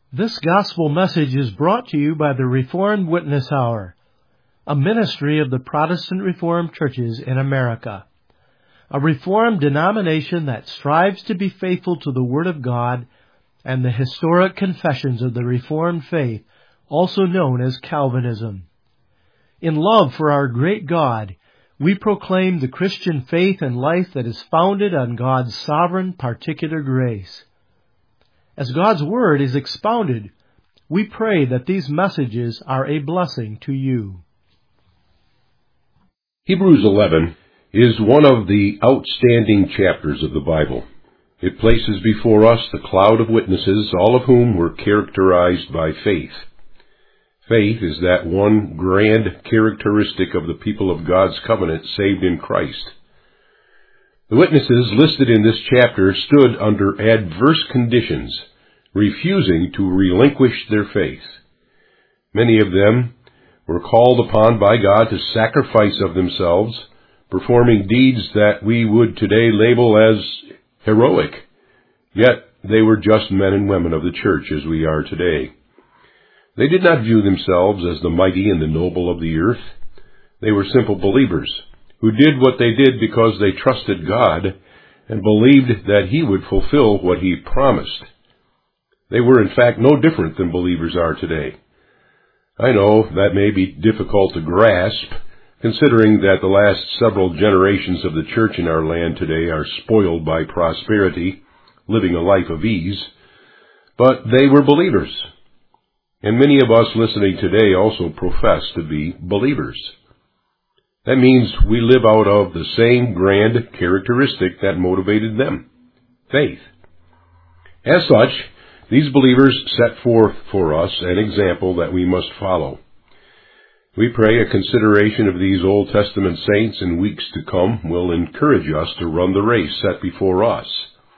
This gospel message is brought to you by the Reformed Witness Hour, a ministry of the Protestant Reformed churches in America. A Reformed denomination that strives to be faithful to the Word of God and the historic confessions of the Reformed faith, also known as Calvinism. In love for our great God, we proclaim the Christian faith and life that is founded on God's sovereign particular grace. As God's Word is expounded, we pray that these messages are a blessing to you. Hebrews 11 is one of the outstanding chapters of the Bible. It places before us the cloud of witnesses, all of whom were characterized by faith. Faith is that one grand characteristic of the people of God's covenant saved in Christ. The witnesses listed in this chapter stood under adverse conditions, refusing to relinquish their faith. Many of them were called upon by God to sacrifice of themselves, performing deeds that we would today label as heroic. Yet they were just men and women of the church as we are today. They did not view themselves as the mighty and the noble of the earth. They were simple believers who did what they did because they trusted God and believed that He would fulfill what He promised. They were in fact no different than believers are today. I know that may be difficult to grasp, considering that the last several generations of the church in our land today are spoiled by prosperity, living a life of ease. But they were believers. And many of us listening today also profess to be believers. That means we live out of the same grand characteristic that motivated them, faith. As such, these believers set forth for us an example that we must follow. We pray a consideration of these Old Testament saints in weeks to come will encourage us to run the race set before us.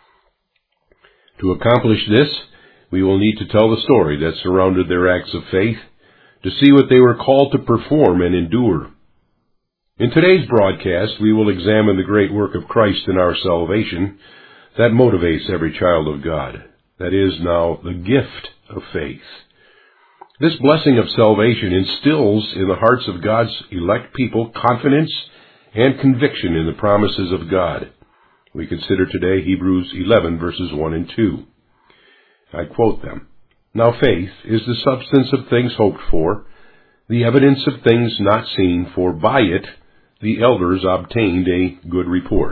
To accomplish this, we will need to tell the story that surrounded their acts of faith, to see what they were called to perform and endure. In today's broadcast, we will examine the great work of Christ in our salvation that motivates every child of God. That is now the gift of faith. This blessing of salvation instills in the hearts of God's elect people confidence and conviction in the promises of God. We consider today Hebrews 11 verses 1 and 2. I quote them. Now faith is the substance of things hoped for, the evidence of things not seen, for by it the elders obtained a good report.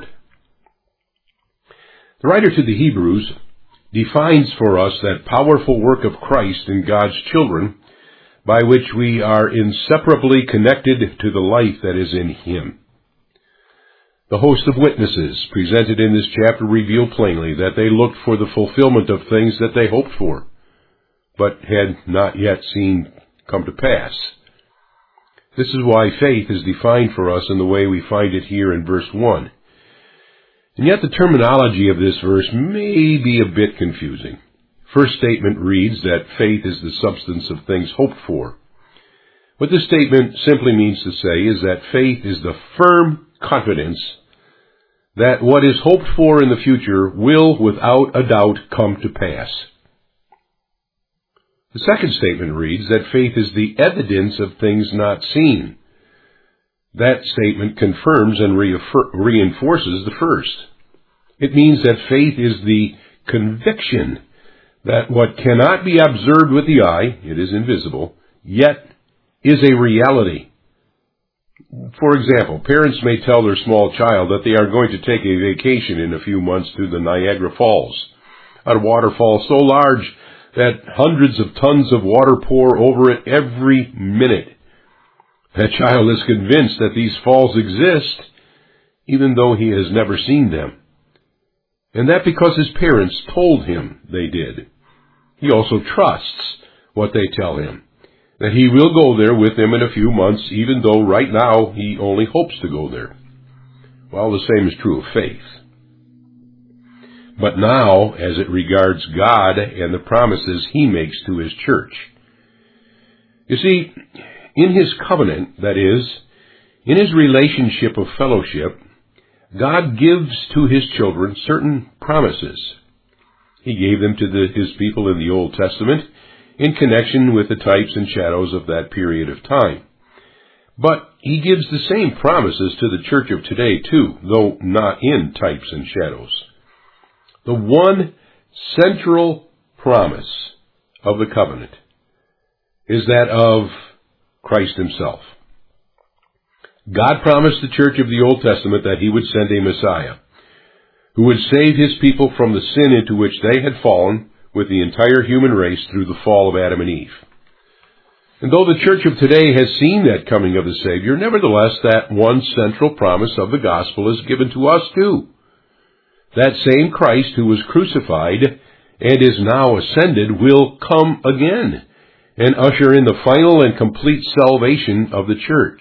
The writer to the Hebrews defines for us that powerful work of Christ in God's children by which we are inseparably connected to the life that is in Him. The host of witnesses presented in this chapter reveal plainly that they looked for the fulfillment of things that they hoped for, but had not yet seen come to pass. This is why faith is defined for us in the way we find it here in verse 1. And yet the terminology of this verse may be a bit confusing. First statement reads that faith is the substance of things hoped for. What this statement simply means to say is that faith is the firm confidence that what is hoped for in the future will, without a doubt, come to pass. The second statement reads that faith is the evidence of things not seen. That statement confirms and reinforces the first. It means that faith is the conviction that what cannot be observed with the eye, it is invisible, yet is a reality. For example, parents may tell their small child that they are going to take a vacation in a few months to the Niagara Falls, a waterfall so large that hundreds of tons of water pour over it every minute. That child is convinced that these falls exist, even though he has never seen them. And that because his parents told him they did. He also trusts what they tell him, that he will go there with them in a few months, even though right now he only hopes to go there. Well, the same is true of faith. But now, as it regards God and the promises He makes to His church. You see, in His covenant, that is, in His relationship of fellowship, God gives to His children certain promises. He gave them to His people in the Old Testament, in connection with the types and shadows of that period of time. But he gives the same promises to the church of today too, though not in types and shadows. The one central promise of the covenant is that of Christ himself. God promised the church of the Old Testament that he would send a Messiah who would save his people from the sin into which they had fallen with the entire human race through the fall of Adam and Eve. And though the church of today has seen that coming of the Savior, nevertheless that one central promise of the gospel is given to us too. That same Christ who was crucified and is now ascended will come again and usher in the final and complete salvation of the church.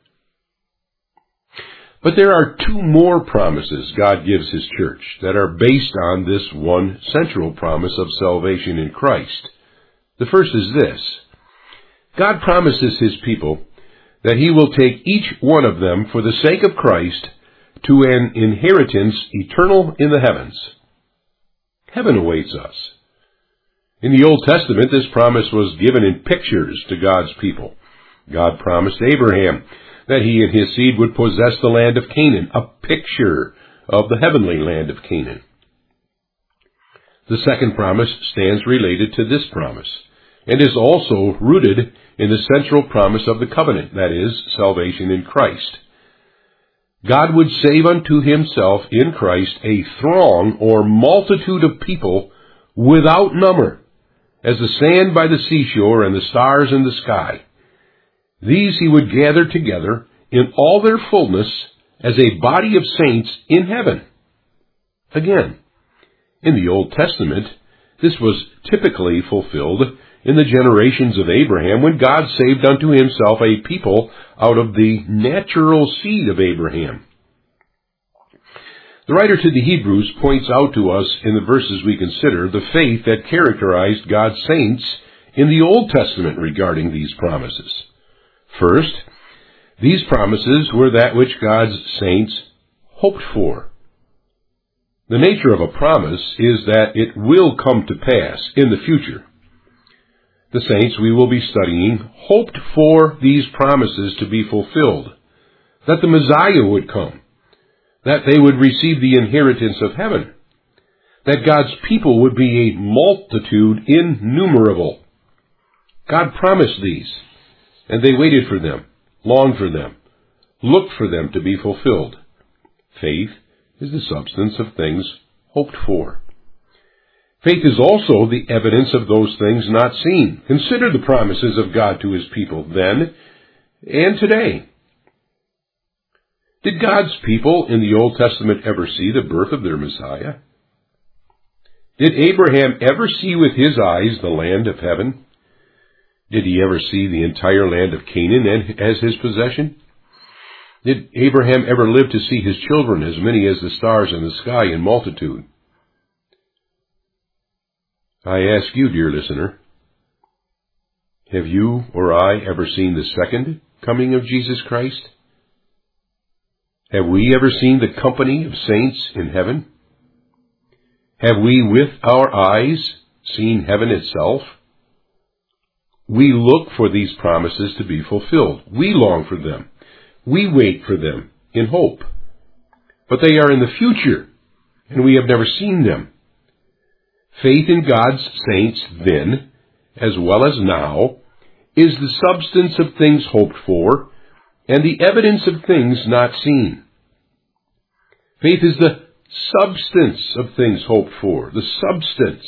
But there are two more promises God gives his church that are based on this one central promise of salvation in Christ. The first is this. God promises his people that he will take each one of them for the sake of Christ to an inheritance eternal in the heavens. Heaven awaits us. In the Old Testament, this promise was given in pictures to God's people. God promised Abraham that he and his seed would possess the land of Canaan, a picture of the heavenly land of Canaan. The second promise stands related to this promise, and is also rooted in the central promise of the covenant, that is, salvation in Christ. God would save unto himself in Christ a throng or multitude of people without number, as the sand by the seashore and the stars in the sky. These he would gather together in all their fullness as a body of saints in heaven. Again, in the Old Testament, this was typically fulfilled in the generations of Abraham when God saved unto himself a people out of the natural seed of Abraham. The writer to the Hebrews points out to us in the verses we consider the faith that characterized God's saints in the Old Testament regarding these promises. First, these promises were that which God's saints hoped for. The nature of a promise is that it will come to pass in the future. The saints we will be studying hoped for these promises to be fulfilled, that the Messiah would come, that they would receive the inheritance of heaven, that God's people would be a multitude innumerable. God promised these, and they waited for them, longed for them, looked for them to be fulfilled. Faith is the substance of things hoped for. Faith is also the evidence of those things not seen. Consider the promises of God to his people then and today. Did God's people in the Old Testament ever see the birth of their Messiah? Did Abraham ever see with his eyes the land of heaven? Did he ever see the entire land of Canaan as his possession? Did Abraham ever live to see his children, as many as the stars in the sky in multitude? I ask you, dear listener, have you or I ever seen the second coming of Jesus Christ? Have we ever seen the company of saints in heaven? Have we with our eyes seen heaven itself? We look for these promises to be fulfilled. We long for them. We wait for them in hope. But they are in the future, and we have never seen them. Faith in God's saints then, as well as now, is the substance of things hoped for, and the evidence of things not seen. Faith is the substance of things hoped for, the substance.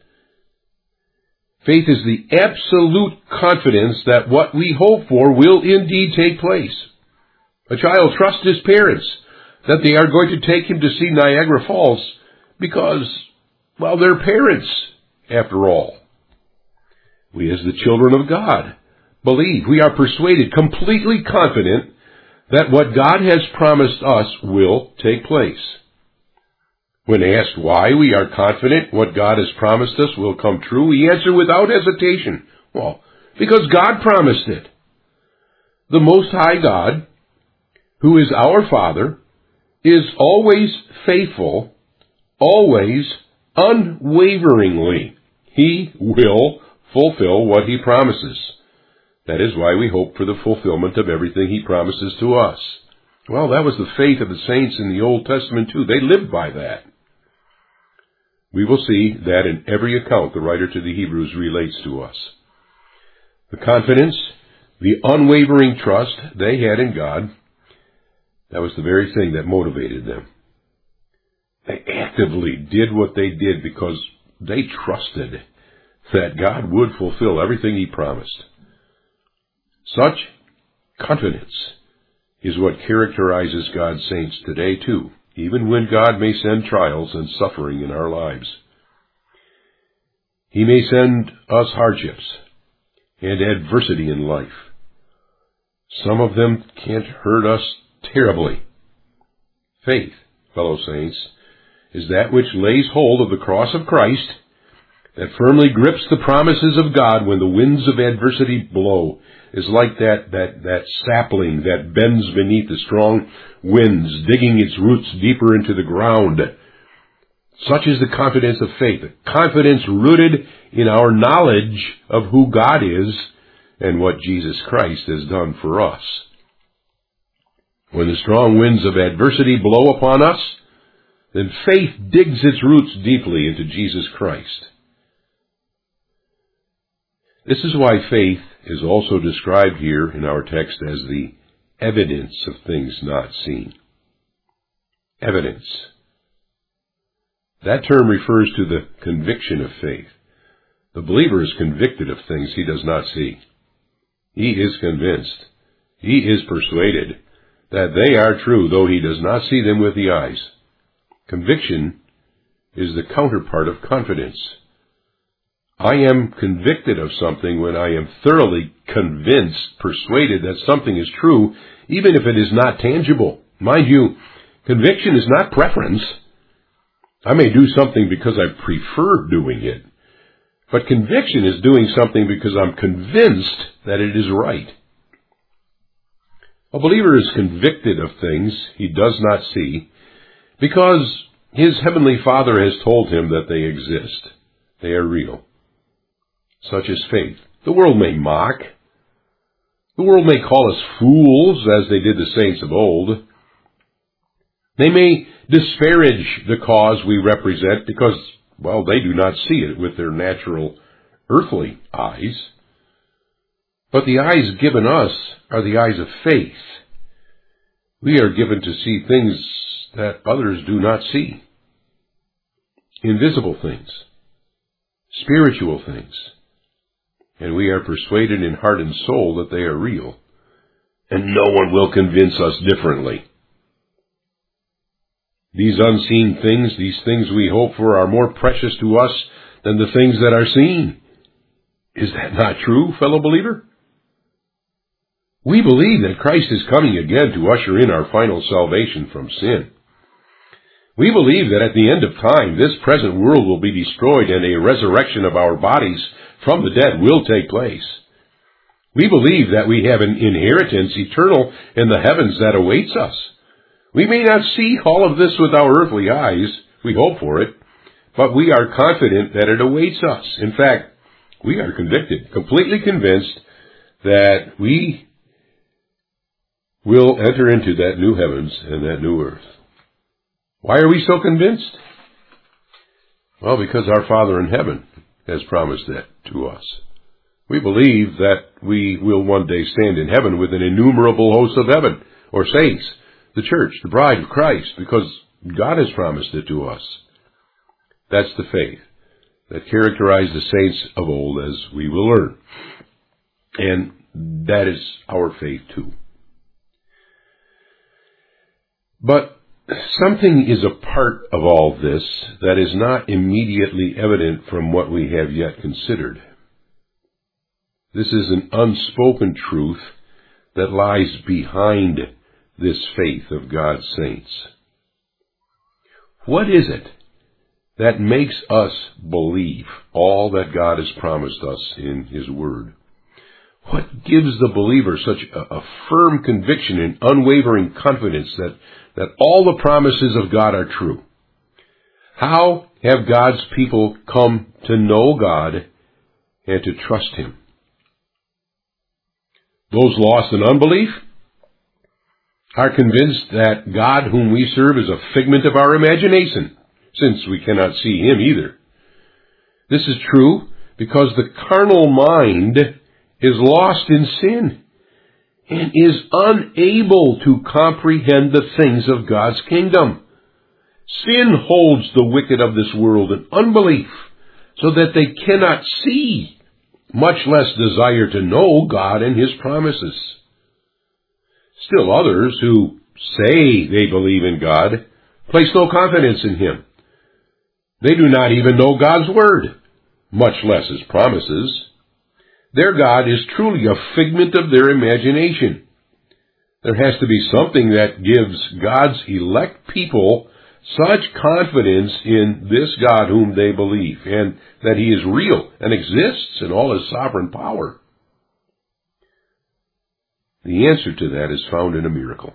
Faith is the absolute confidence that what we hope for will indeed take place. A child trusts his parents that they are going to take him to see Niagara Falls because, well, they're parents, after all. We as the children of God believe, we are persuaded, completely confident that what God has promised us will take place. When asked why we are confident what God has promised us will come true, we answer without hesitation, well, because God promised it. The Most High God, who is our Father, is always faithful, always unwaveringly. He will fulfill what He promises. That is why we hope for the fulfillment of everything He promises to us. Well, that was the faith of the saints in the Old Testament too. They lived by that. We will see that in every account the writer to the Hebrews relates to us. The confidence, the unwavering trust they had in God, that was the very thing that motivated them. They actively did what they did because they trusted that God would fulfill everything He promised. Such confidence is what characterizes God's saints today too, even when God may send trials and suffering in our lives. He may send us hardships and adversity in life. Some of them can't hurt us terribly. Faith, fellow saints, is that which lays hold of the cross of Christ, that firmly grips the promises of God when the winds of adversity blow, is like that sapling that bends beneath the strong winds, digging its roots deeper into the ground. Such is the confidence of faith, a confidence rooted in our knowledge of who God is and what Jesus Christ has done for us. When the strong winds of adversity blow upon us, then faith digs its roots deeply into Jesus Christ. This is why faith is also described here in our text as the evidence of things not seen. Evidence. That term refers to the conviction of faith. The believer is convicted of things he does not see. He is convinced. He is persuaded that they are true, though he does not see them with the eyes. Conviction is the counterpart of confidence. I am convicted of something when I am thoroughly convinced, persuaded that something is true, even if it is not tangible. Mind you, conviction is not preference. I may do something because I prefer doing it, but conviction is doing something because I'm convinced that it is right. A believer is convicted of things he does not see because his heavenly Father has told him that they exist. They are real. Such is faith. The world may mock. The world may call us fools, as they did the saints of old. They may disparage the cause we represent because, well, they do not see it with their natural earthly eyes. But the eyes given us are the eyes of faith. We are given to see things that others do not see. Invisible things. Spiritual things. And we are persuaded in heart and soul that they are real. And no one will convince us differently. These unseen things, these things we hope for, are more precious to us than the things that are seen. Is that not true, fellow believer? We believe that Christ is coming again to usher in our final salvation from sin. We believe that at the end of time, this present world will be destroyed and a resurrection of our bodies from the dead will take place. We believe that we have an inheritance eternal in the heavens that awaits us. We may not see all of this with our earthly eyes, we hope for it, but we are confident that it awaits us. In fact, we are convicted, completely convinced that we will enter into that new heavens and that new earth. Why are we so convinced? Well, because our Father in heaven has promised that to us. We believe that we will one day stand in heaven with an innumerable host of heaven, or saints, the church, the bride of Christ, because God has promised it to us. That's the faith that characterized the saints of old, as we will learn. And that is our faith too. But something is a part of all this that is not immediately evident from what we have yet considered. This is an unspoken truth that lies behind this faith of God's saints. What is it that makes us believe all that God has promised us in His Word? What gives the believer such a firm conviction and unwavering confidence that all the promises of God are true? How have God's people come to know God and to trust Him. Those lost in unbelief are convinced that God whom we serve is a figment of our imagination, since we cannot see Him either. This is true because the carnal mind is lost in sin and is unable to comprehend the things of God's kingdom. Sin holds the wicked of this world in unbelief, so that they cannot see, much less desire to know God and His promises. Still others who say they believe in God place no confidence in Him. They do not even know God's Word, much less His promises. Their God is truly a figment of their imagination. There has to be something that gives God's elect people such confidence in this God whom they believe, and that He is real and exists in all His sovereign power. The answer to that is found in a miracle.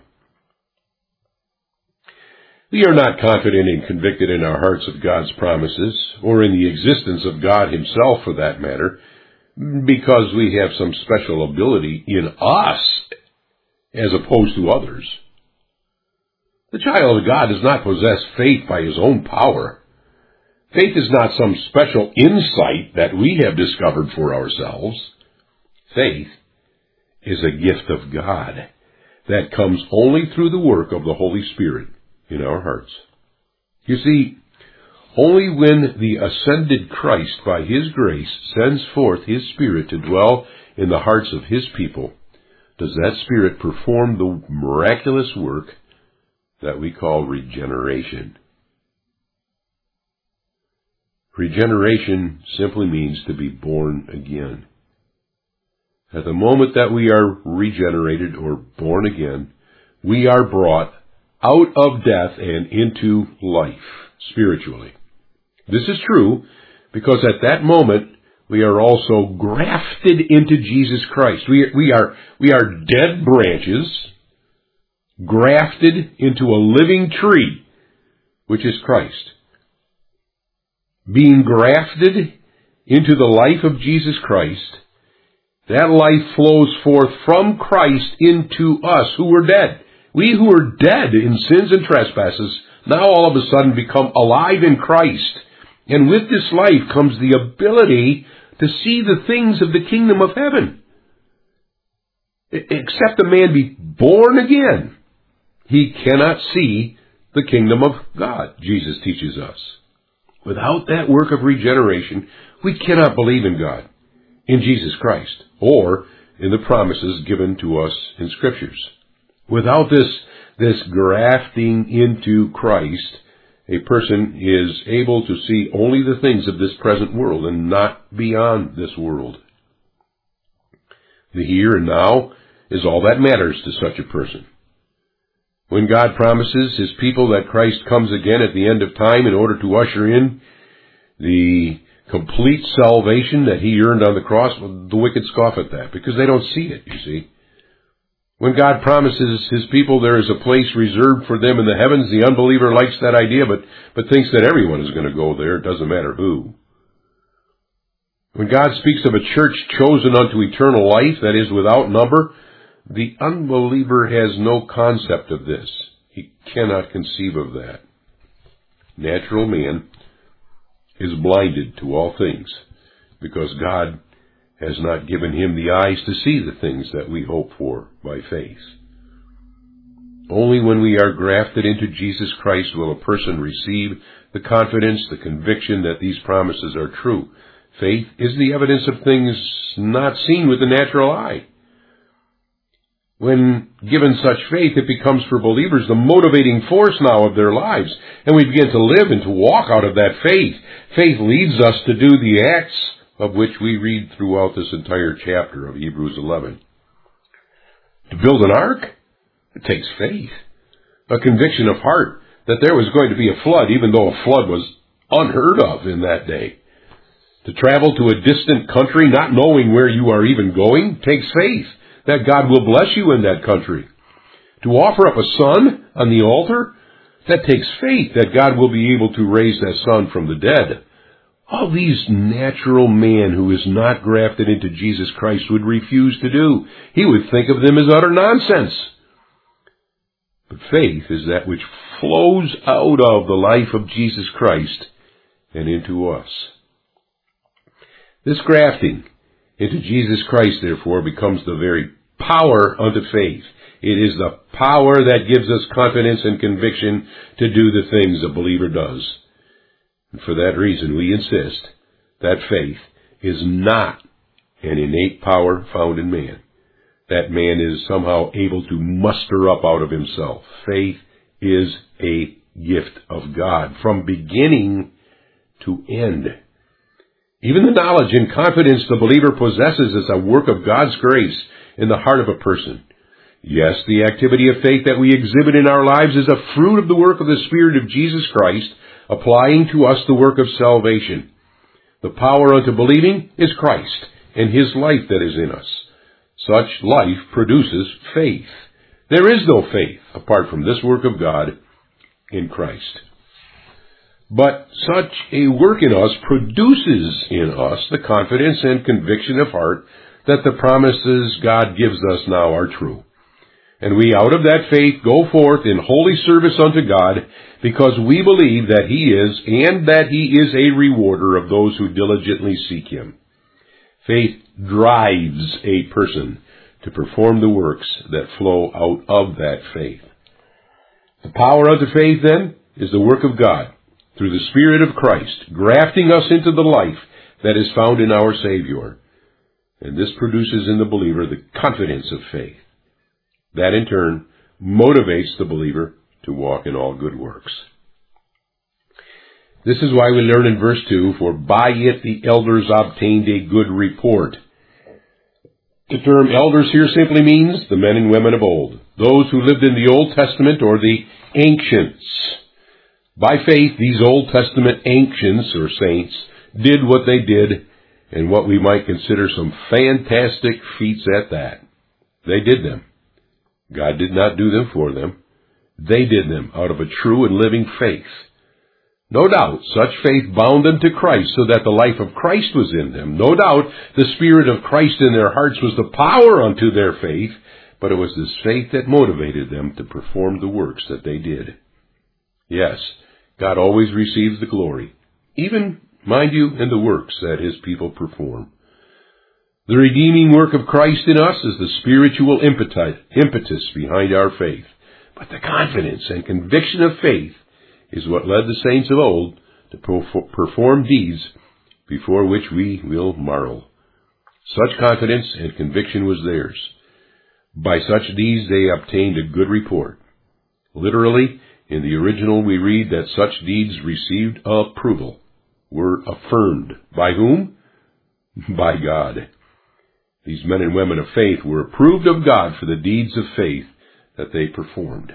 We are not confident and convicted in our hearts of God's promises, or in the existence of God Himself for that matter, because we have some special ability in us as opposed to others. The child of God does not possess faith by his own power. Faith is not some special insight that we have discovered for ourselves. Faith is a gift of God that comes only through the work of the Holy Spirit in our hearts. You see, only when the ascended Christ by His grace sends forth His Spirit to dwell in the hearts of His people does that Spirit perform the miraculous work that we call regeneration. Regeneration simply means to be born again. At the moment that we are regenerated or born again, we are brought out of death and into life spiritually. This is true because at that moment we are also grafted into Jesus Christ. We are dead branches grafted into a living tree, which is Christ. Being grafted into the life of Jesus Christ, that life flows forth from Christ into us who were dead. We who were dead in sins and trespasses now all of a sudden become alive in Christ. And with this life comes the ability to see the things of the kingdom of heaven. Except a man be born again, he cannot see the kingdom of God, Jesus teaches us. Without that work of regeneration, we cannot believe in God, in Jesus Christ, or in the promises given to us in Scriptures. Without this grafting into Christ, a person is able to see only the things of this present world and not beyond this world. The here and now is all that matters to such a person. When God promises His people that Christ comes again at the end of time in order to usher in the complete salvation that He earned on the cross, the wicked scoff at that because they don't see it, you see. When God promises His people there is a place reserved for them in the heavens, the unbeliever likes that idea but thinks that everyone is going to go there. It doesn't matter who. When God speaks of a church chosen unto eternal life that is without number, the unbeliever has no concept of this. He cannot conceive of that. Natural man is blinded to all things because God has not given him the eyes to see the things that we hope for by faith. Only when we are grafted into Jesus Christ will a person receive the confidence, the conviction that these promises are true. Faith is the evidence of things not seen with the natural eye. When given such faith, it becomes for believers the motivating force now of their lives, and we begin to live and to walk out of that faith. Faith leads us to do the acts of which we read throughout this entire chapter of Hebrews 11. To build an ark, it takes faith. A conviction of heart that there was going to be a flood, even though a flood was unheard of in that day. To travel to a distant country, not knowing where you are even going, takes faith that God will bless you in that country. To offer up a son on the altar, that takes faith that God will be able to raise that son from the dead. All these natural man who is not grafted into Jesus Christ would refuse to do. He would think of them as utter nonsense. But faith is that which flows out of the life of Jesus Christ and into us. This grafting into Jesus Christ, therefore, becomes the very power unto faith. It is the power that gives us confidence and conviction to do the things a believer does. And for that reason, we insist that faith is not an innate power found in man, that man is somehow able to muster up out of himself. Faith is a gift of God from beginning to end. Even the knowledge and confidence the believer possesses is a work of God's grace in the heart of a person. Yes, the activity of faith that we exhibit in our lives is a fruit of the work of the Spirit of Jesus Christ, applying to us the work of salvation. The power unto believing is Christ and His life that is in us. Such life produces faith. There is no faith apart from this work of God in Christ. But such a work in us produces in us the confidence and conviction of heart that the promises God gives us now are true. And we out of that faith go forth in holy service unto God, because we believe that He is, and that He is a rewarder of those who diligently seek Him. Faith drives a person to perform the works that flow out of that faith. The power unto faith, then, is the work of God, through the Spirit of Christ, grafting us into the life that is found in our Savior. And this produces in the believer the confidence of faith. That, in turn, motivates the believer to walk in all good works. This is why we learn in verse 2, for by it the elders obtained a good report. The term elders here simply means the men and women of old, those who lived in the Old Testament or the ancients. By faith, these Old Testament ancients or saints did what they did, and what we might consider some fantastic feats at that. They did them. God did not do them for them. They did them out of a true and living faith. No doubt, such faith bound them to Christ so that the life of Christ was in them. No doubt, the Spirit of Christ in their hearts was the power unto their faith, but it was this faith that motivated them to perform the works that they did. Yes, God always receives the glory, even, mind you, in the works that His people perform. The redeeming work of Christ in us is the spiritual impetus behind our faith. But the confidence and conviction of faith is what led the saints of old to perform deeds before which we will marvel. Such confidence and conviction was theirs. By such deeds they obtained a good report. Literally, in the original we read that such deeds received approval, were affirmed. By whom? By God. These men and women of faith were approved of God for the deeds of faith that they performed.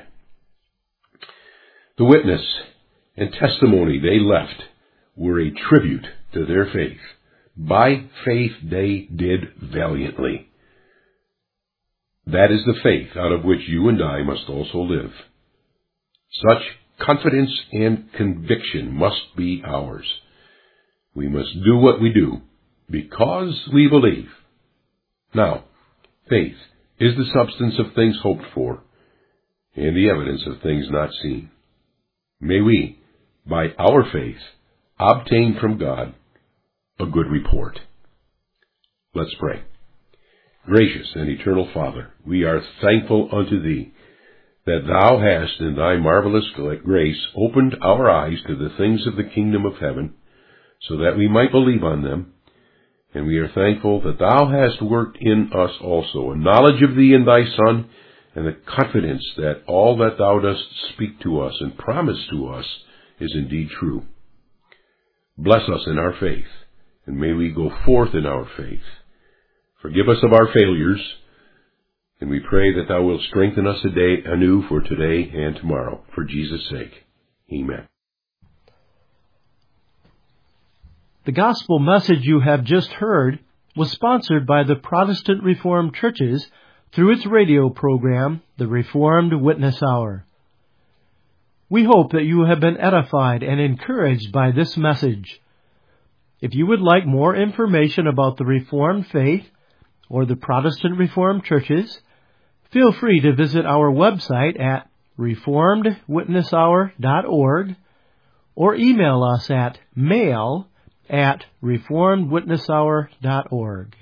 The witness and testimony they left were a tribute to their faith. By faith they did valiantly. That is the faith out of which you and I must also live. Such confidence and conviction must be ours. We must do what we do because we believe. Now, faith is the substance of things hoped for and the evidence of things not seen. May we, by our faith, obtain from God a good report. Let's pray. Gracious and eternal Father, we are thankful unto Thee that Thou hast in Thy marvelous grace opened our eyes to the things of the kingdom of heaven, so that we might believe on them. And we are thankful that Thou hast worked in us also a knowledge of Thee and Thy Son, and the confidence that all that Thou dost speak to us and promise to us is indeed true. Bless us in our faith, and may we go forth in our faith. Forgive us of our failures, and we pray that Thou wilt strengthen us anew for today and tomorrow. For Jesus' sake, amen. The gospel message you have just heard was sponsored by the Protestant Reformed Churches through its radio program, The Reformed Witness Hour. We hope that you have been edified and encouraged by this message. If you would like more information about the Reformed faith or the Protestant Reformed churches, feel free to visit our website at reformedwitnesshour.org or email us at mail@reformedwitnesshour.org.